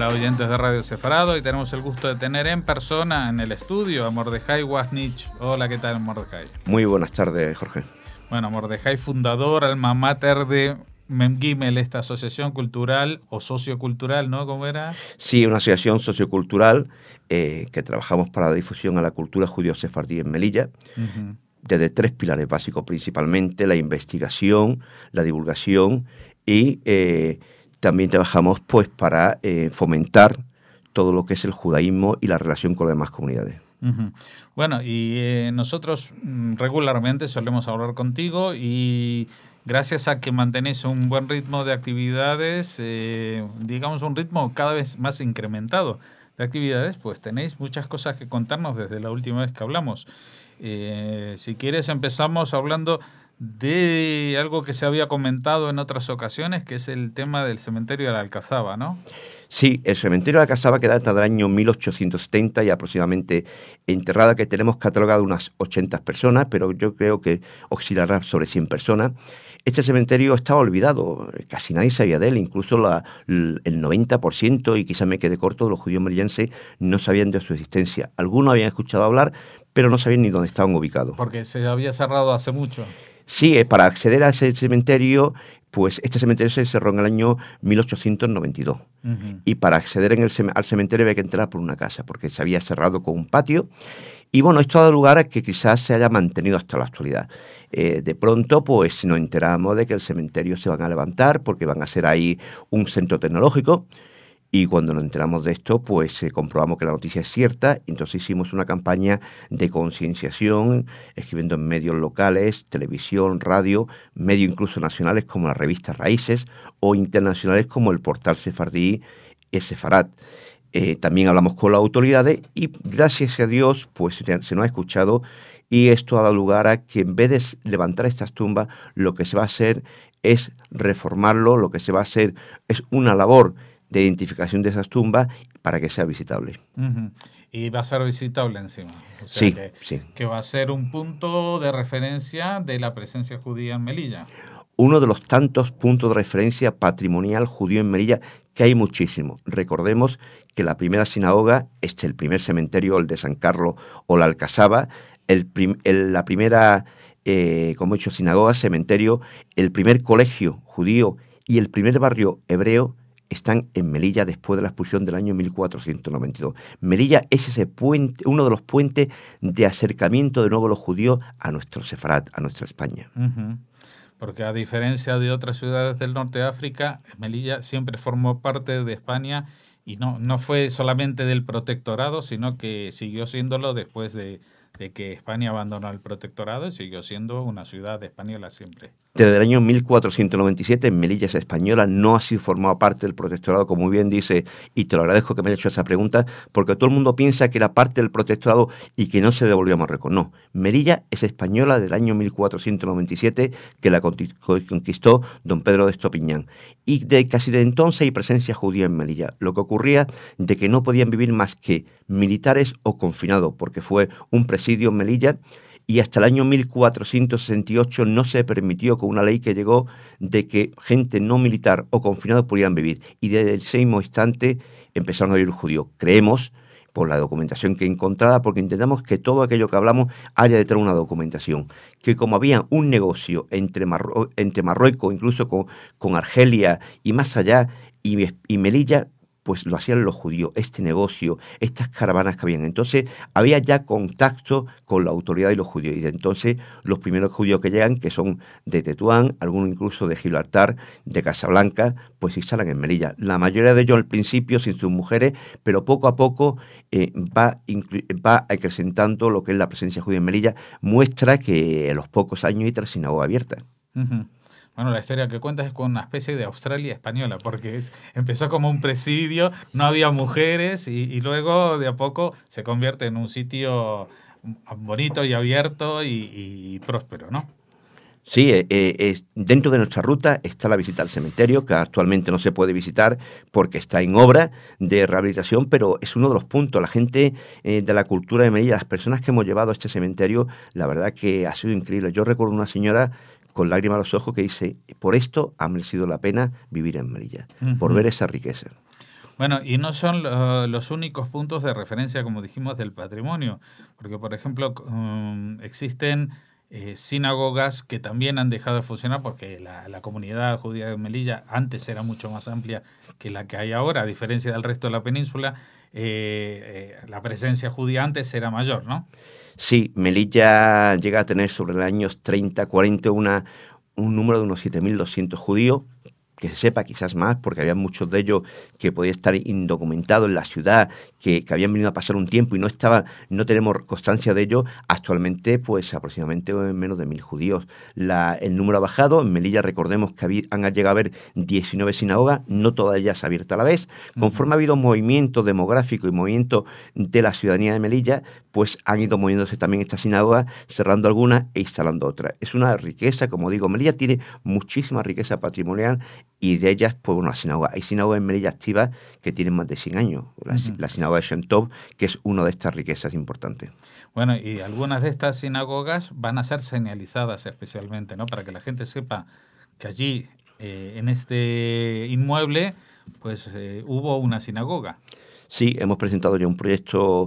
Hola oyentes de Radio Sefarado, y tenemos el gusto de tener en persona en el estudio a Mordejai Wasnich. Hola, ¿qué tal, Mordejai? Muy buenas tardes, Jorge. Bueno, Mordejai, fundador, alma mater de Memgimel, esta asociación cultural o sociocultural, ¿no? ¿Cómo era? Sí, una asociación sociocultural que trabajamos para la difusión a la cultura judío-sefardí en Melilla, desde tres pilares básicos principalmente: la investigación, la divulgación y también trabajamos pues para fomentar todo lo que es el judaísmo y la relación con las demás comunidades. Bueno, y nosotros regularmente solemos hablar contigo y gracias a que mantenés un buen ritmo de actividades, digamos un ritmo cada vez más incrementado de actividades, pues tenéis muchas cosas que contarnos desde la última vez que hablamos. Si quieres empezamos hablando de algo que se había comentado en otras ocasiones, que es el tema del cementerio de la Alcazaba, ¿no? Sí, el cementerio de la Alcazaba, que data del año 1870 y aproximadamente enterrada, que tenemos catalogado unas 80 personas, pero yo creo que oscilará sobre 100 personas. Este cementerio estaba olvidado, casi nadie sabía de él, incluso el 90%, y quizás me quede corto, de los judíos melillenses no sabían de su existencia. Algunos habían escuchado hablar, pero no sabían ni dónde estaban ubicados. Porque se había cerrado hace mucho. Sí, para acceder a ese cementerio, pues este cementerio se cerró en el año 1892. Y para acceder al cementerio había que entrar por una casa, porque se había cerrado con un patio. Y bueno, esto ha dado lugar a que quizás se haya mantenido hasta la actualidad. De pronto, pues nos enteramos de que el cementerio se van a levantar, porque van a ser ahí un centro tecnológico. Y cuando nos enteramos de esto, pues comprobamos que la noticia es cierta. Entonces hicimos una campaña de concienciación, escribiendo en medios locales, televisión, radio, medios incluso nacionales como la revista Raíces, o internacionales como el portal sefardí Sefarat. También hablamos con las autoridades y gracias a Dios pues se nos ha escuchado, y esto ha dado lugar a que en vez de levantar estas tumbas, lo que se va a hacer es reformarlo. Lo que se va a hacer es una labor de identificación de esas tumbas para que sea visitable. Y va a ser visitable encima. O sea Sí, sí. que va a ser un punto de referencia de la presencia judía en Melilla. Uno de los tantos puntos de referencia patrimonial judío en Melilla, que hay muchísimos. Recordemos que la primera sinagoga, el primer cementerio, el de San Carlos o la Alcazaba, la primera, como he dicho, sinagoga, cementerio, el primer colegio judío y el primer barrio hebreo están en Melilla después de la expulsión del año 1492. Melilla es ese puente, uno de los puentes de acercamiento de nuevo los judíos a nuestro Sefarat, a nuestra España. Porque a diferencia de otras ciudades del norte de África, Melilla siempre formó parte de España y no fue solamente del protectorado, sino que siguió siéndolo después de que España abandonó el protectorado y siguió siendo una ciudad española siempre. Desde el año 1497, Melilla es española, no ha sido formado parte del protectorado, como muy bien dice, y te lo agradezco que me hayas hecho esa pregunta, porque todo el mundo piensa que era parte del protectorado y que no se devolvió a Marruecos. No, Melilla es española del año 1497, que la conquistó don Pedro de Estopiñán. Y casi de entonces hay presencia judía en Melilla. Lo que ocurría de que no podían vivir más que militares o confinados, porque fue un presidio en Melilla. Y hasta el año 1468 no se permitió, con una ley que llegó, de que gente no militar o confinada pudieran vivir. Y desde ese mismo instante empezaron a vivir judíos. Creemos, por la documentación que he encontrado, porque intentamos que todo aquello que hablamos haya detrás una documentación, que como había un negocio entre Marruecos, incluso con Argelia y más allá, y Melilla, pues lo hacían los judíos, este negocio, estas caravanas que habían. Entonces había ya contacto con la autoridad y los judíos. Y de entonces los primeros judíos que llegan, que son de Tetuán, algunos incluso de Gibraltar, de Casablanca, pues se instalan en Melilla. La mayoría de ellos al principio sin sus mujeres, pero poco a poco va acrecentando lo que es la presencia judía en Melilla. Muestra que a los pocos años hay 3 sinagogas abiertas. Bueno, la historia que cuentas es con una especie de Australia española, porque empezó como un presidio, no había mujeres y luego de a poco se convierte en un sitio bonito y abierto y próspero, ¿no? Sí, dentro de nuestra ruta está la visita al cementerio, que actualmente no se puede visitar porque está en obra de rehabilitación, pero es uno de los puntos. La gente de la cultura de Melilla, las personas que hemos llevado a este cementerio, la verdad que ha sido increíble. Yo recuerdo una señora con lágrimas a los ojos que dice: por esto ha merecido la pena vivir en Melilla, por ver esa riqueza. Bueno, y no son los únicos puntos de referencia, como dijimos, del patrimonio, porque, por ejemplo, existen sinagogas que también han dejado de funcionar porque la comunidad judía de Melilla antes era mucho más amplia que la que hay ahora, a diferencia del resto de la península, la presencia judía antes era mayor, ¿no? Sí, Melilla llega a tener sobre los años 30, 40 un número de unos 7.200 judíos, que se sepa quizás más, porque había muchos de ellos que podían estar indocumentados en la ciudad, que habían venido a pasar un tiempo y no tenemos constancia de ello. Actualmente, pues aproximadamente menos de 1.000 judíos. El número ha bajado. En Melilla recordemos que han llegado a haber 19 sinagogas, no todas ellas abiertas a la vez. Ujú. Conforme ha habido movimiento demográfico y movimiento de la ciudadanía de Melilla, pues han ido moviéndose también estas sinagogas, cerrando algunas e instalando otras. Es una riqueza, como digo, Melilla tiene muchísima riqueza patrimonial y de ellas, pues bueno, hay sinagogas en Melilla activas que tienen más de 100 años. Ujú. La sinagoga de Shem Tov, que es una de estas riquezas importantes. Bueno, y algunas de estas sinagogas van a ser señalizadas especialmente, ¿no? Para que la gente sepa que allí, en este inmueble, pues hubo una sinagoga. Sí, hemos presentado ya un proyecto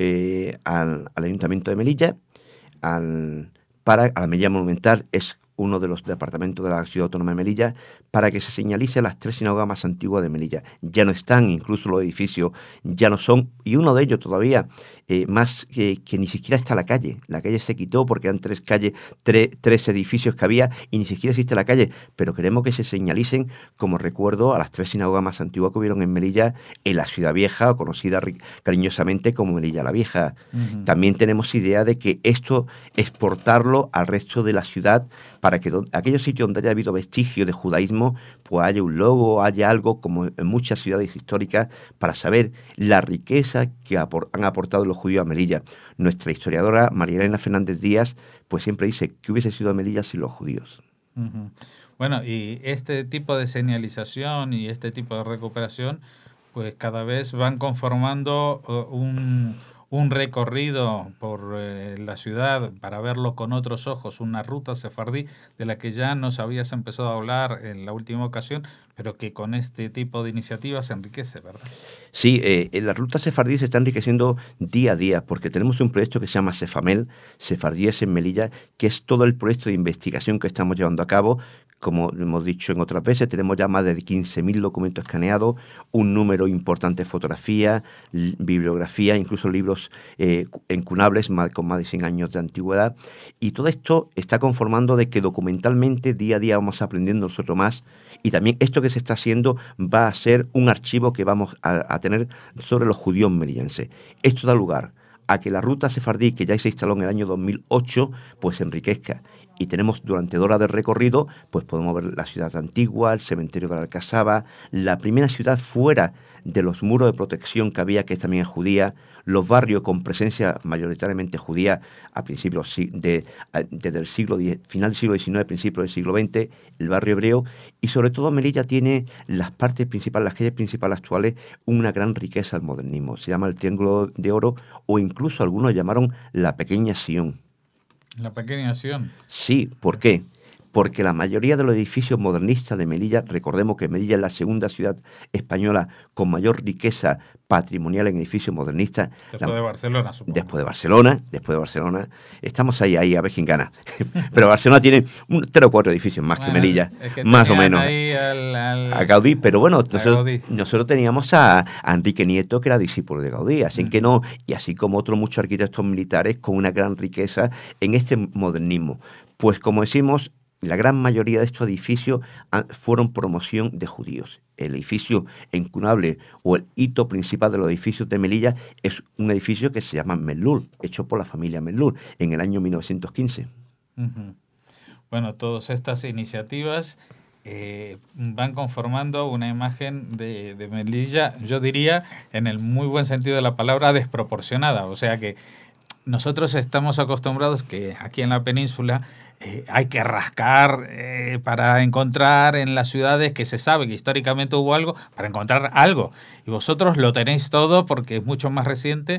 al Ayuntamiento de Melilla, al, a la Melilla Monumental, es uno de los departamentos de la Ciudad Autónoma de Melilla, para que se señalice las 3 sinagogas más antiguas de Melilla. Ya no están, incluso los edificios ya no son, y uno de ellos todavía, más que ni siquiera está la calle. La calle se quitó porque eran 3 calles, 3 edificios que había, y ni siquiera existe la calle, pero queremos que se señalicen como recuerdo a las 3 sinagogas más antiguas que hubieron en Melilla, en la Ciudad Vieja, o conocida cariñosamente como Melilla la Vieja. Ujú. También tenemos idea de que esto exportarlo al resto de la ciudad, para que aquellos sitios donde haya habido vestigio de judaísmo, pues haya un logo, haya algo, como en muchas ciudades históricas, para saber la riqueza que han aportado los judíos a Melilla. Nuestra historiadora, María Elena Fernández Díaz, pues siempre dice que hubiese sido Melilla sin los judíos. Ujú. Bueno, y este tipo de señalización y este tipo de recuperación, pues cada vez van conformando un recorrido por la ciudad para verlo con otros ojos, una ruta sefardí de la que ya nos habías empezado a hablar en la última ocasión, pero que con este tipo de iniciativas se enriquece, ¿verdad? Sí, la ruta sefardí se está enriqueciendo día a día, porque tenemos un proyecto que se llama Cefamel, Sefardíes en Melilla, que es todo el proyecto de investigación que estamos llevando a cabo. Como hemos dicho en otras veces, tenemos ya más de 15.000 documentos escaneados, un número importante de fotografías, bibliografía, incluso libros encunables con más de 100 años de antigüedad. Y todo esto está conformando de que documentalmente día a día vamos aprendiendo nosotros más, y también esto que se está haciendo va a ser un archivo que vamos a tener sobre los judíos melillenses. Esto da lugar a que la ruta sefardí, que ya se instaló en el año 2008, pues se enriquezca. Y tenemos durante 2 horas de recorrido, pues podemos ver la ciudad antigua, el cementerio de la Alcazaba, la primera ciudad fuera de los muros de protección que había, que también es judía, los barrios con presencia mayoritariamente judía a principios desde el final del siglo XIX, principio del siglo XX, el barrio hebreo, y sobre todo Melilla tiene las partes principales, las calles principales actuales, una gran riqueza del modernismo. Se llama el Triángulo de Oro, o incluso algunos llamaron la Pequeña Sion. La pequeña acción. Sí, ¿por qué? Porque la mayoría de los edificios modernistas de Melilla, recordemos que Melilla es la segunda ciudad española con mayor riqueza patrimonial en edificios modernistas, Después de Barcelona, después supongo. de Barcelona, estamos ahí a ver quién gana. Pero Barcelona tiene 3 o 4 edificios más que Bueno, Melilla, es que más o tenían menos, ahí a Gaudí, pero bueno, a nosotros, Gaudí. nosotros teníamos a Enrique Nieto, que era discípulo de Gaudí, así que Ujú. no, y así como otros muchos arquitectos militares con una gran riqueza en este modernismo. Pues como decimos, la gran mayoría de estos edificios fueron promoción de judíos. El edificio encunable, o el hito principal de los edificios de Melilla, es un edificio que se llama Mellul, hecho por la familia Mellul en el año 1915. Ujú. Bueno, todas estas iniciativas van conformando una imagen de Melilla, yo diría, en el muy buen sentido de la palabra, desproporcionada. O sea que nosotros estamos acostumbrados que aquí en la península hay que rascar para encontrar en las ciudades que se sabe que históricamente hubo algo, para encontrar algo. Y vosotros lo tenéis todo porque es mucho más reciente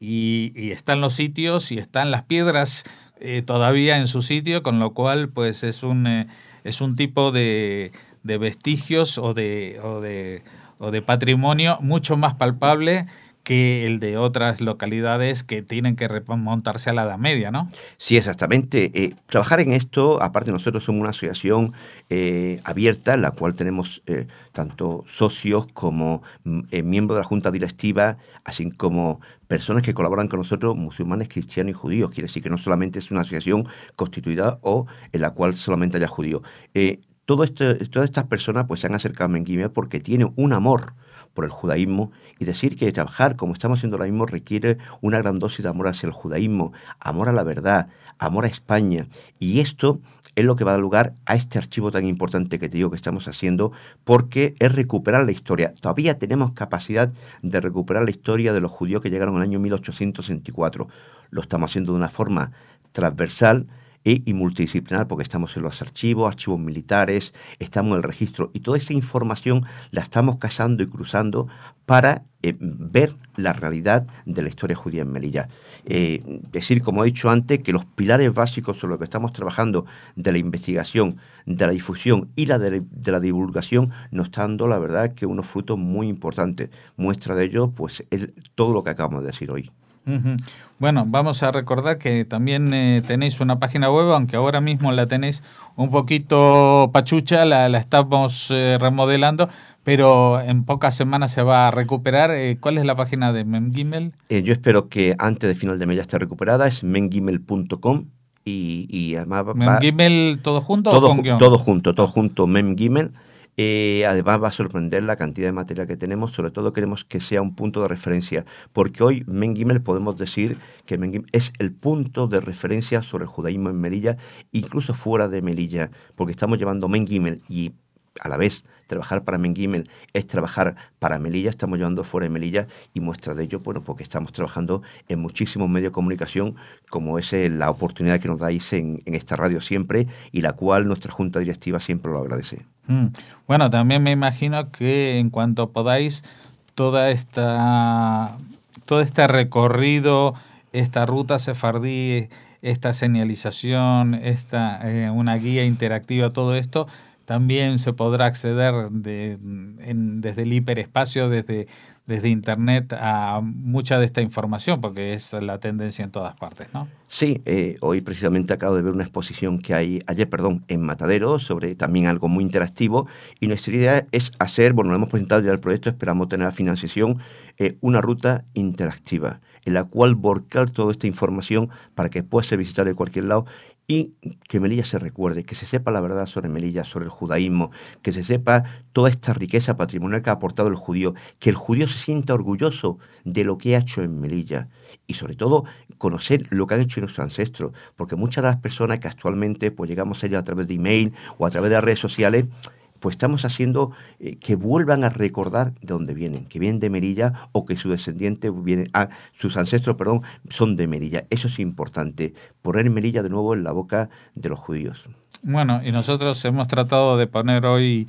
y están los sitios y están las piedras todavía en su sitio, con lo cual pues es un tipo de vestigios o de patrimonio mucho más palpable que el de otras localidades que tienen que remontarse a la Edad Media, ¿no? Sí, exactamente. Trabajar en esto, aparte nosotros somos una asociación abierta, en la cual tenemos tanto socios como miembros de la Junta Directiva, así como personas que colaboran con nosotros, musulmanes, cristianos y judíos. Quiere decir que no solamente es una asociación constituida o en la cual solamente haya judíos. Todas estas personas pues se han acercado a Menguime porque tienen un amor por el judaísmo y decir que trabajar como estamos haciendo ahora mismo requiere una gran dosis de amor hacia el judaísmo, amor a la verdad, amor a España. Y esto es lo que va a dar lugar a este archivo tan importante que te digo que estamos haciendo, porque es recuperar la historia. Todavía tenemos capacidad de recuperar la historia de los judíos que llegaron en el año 1864. Lo estamos haciendo de una forma transversal y multidisciplinar, porque estamos en los archivos militares, estamos en el registro, y toda esa información la estamos casando y cruzando para ver la realidad de la historia judía en Melilla. Decir, como he dicho antes, que los pilares básicos sobre los que estamos trabajando de la investigación, de la difusión y de la divulgación nos está dando, la verdad, que unos frutos muy importantes. Muestra de ello, pues, es todo lo que acabamos de decir hoy. Uh-huh. Bueno, vamos a recordar que también tenéis una página web, aunque ahora mismo la tenéis un poquito pachucha, la estamos remodelando, pero en pocas semanas se va a recuperar. ¿Cuál es la página de Memgimel? Yo espero que antes de final de mes ya esté recuperada, es memgimel.com y además ¿Memgimel todo junto o con guión? Todo junto, Memgimel. Además va a sorprender la cantidad de material que tenemos, sobre todo queremos que sea un punto de referencia, porque hoy Memgimel podemos decir que Memgimel es el punto de referencia sobre el judaísmo en Melilla, incluso fuera de Melilla, porque estamos llevando Memgimel y a la vez trabajar para Memgimel es trabajar para Melilla, estamos llevando fuera de Melilla y muestra de ello, bueno, porque estamos trabajando en muchísimos medios de comunicación, como es la oportunidad que nos dais en esta radio siempre y la cual nuestra Junta Directiva siempre lo agradece. Bueno, también me imagino que en cuanto podáis, todo este recorrido, esta ruta sefardí, esta señalización, una guía interactiva, todo esto, también se podrá acceder desde el hiperespacio, desde Internet a mucha de esta información, porque es la tendencia en todas partes, ¿no? Sí, hoy precisamente acabo de ver una exposición que hay, en Matadero, sobre también algo muy interactivo, y nuestra idea es hacer, bueno, lo hemos presentado ya el proyecto, esperamos tener la financiación, una ruta interactiva, en la cual volcar toda esta información para que pueda ser visitada de cualquier lado, y que Melilla se recuerde, que se sepa la verdad sobre Melilla, sobre el judaísmo, que se sepa toda esta riqueza patrimonial que ha aportado el judío, que el judío se sienta orgulloso de lo que ha hecho en Melilla y sobre todo conocer lo que han hecho nuestros ancestros, porque muchas de las personas que actualmente pues llegamos a ellos a través de email o a través de las redes sociales, pues estamos haciendo que vuelvan a recordar de dónde vienen, que vienen de Melilla o que sus descendientes sus ancestros, son de Melilla. Eso es importante, poner Melilla de nuevo en la boca de los judíos. Bueno, y nosotros hemos tratado de poner hoy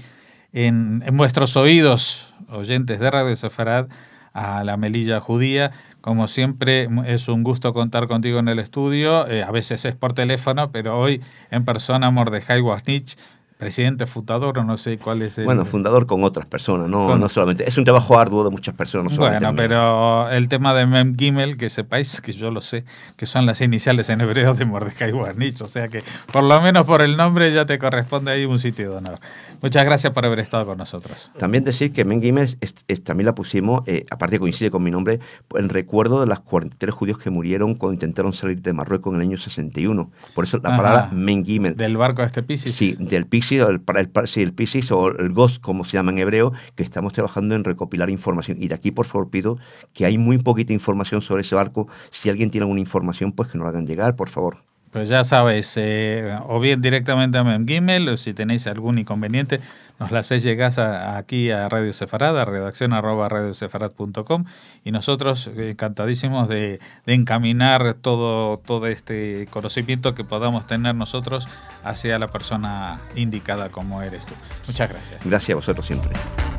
en vuestros oídos, oyentes de Radio Sefarad, a la Melilla judía. Como siempre, es un gusto contar contigo en el estudio. A veces es por teléfono, pero hoy en persona, Mordejai Wasnich, presidente fundador, o no sé cuál es el... Bueno, fundador con otras personas, no solamente. Es un trabajo arduo de muchas personas, no solamente. Bueno, pero el tema de Memgimel, que sepáis, que yo lo sé, que son las iniciales en hebreo de Mordejai Wasnich, o sea que por lo menos por el nombre ya te corresponde ahí un sitio de honor. Muchas gracias por haber estado con nosotros. También decir que Memgimel también la pusimos, aparte coincide con mi nombre, en recuerdo de las 43 judíos que murieron cuando intentaron salir de Marruecos en el año 61. Por eso la palabra Memgimel. ¿Del barco de este Piscis? Sí, del Piscis, el Piscis o el Gos, como se llama en hebreo, que estamos trabajando en recopilar información. Y de aquí, por favor, pido que hay muy poquita información sobre ese barco. Si alguien tiene alguna información, pues que nos la hagan llegar, por favor. Pues ya sabes, o bien directamente a Memgimel, o si tenéis algún inconveniente, nos la hacéis llegar aquí a Radio Sefarad, a redacción@radiosefarad.com, y nosotros encantadísimos de encaminar todo este conocimiento que podamos tener nosotros hacia la persona indicada como eres tú. Muchas gracias. Gracias a vosotros siempre.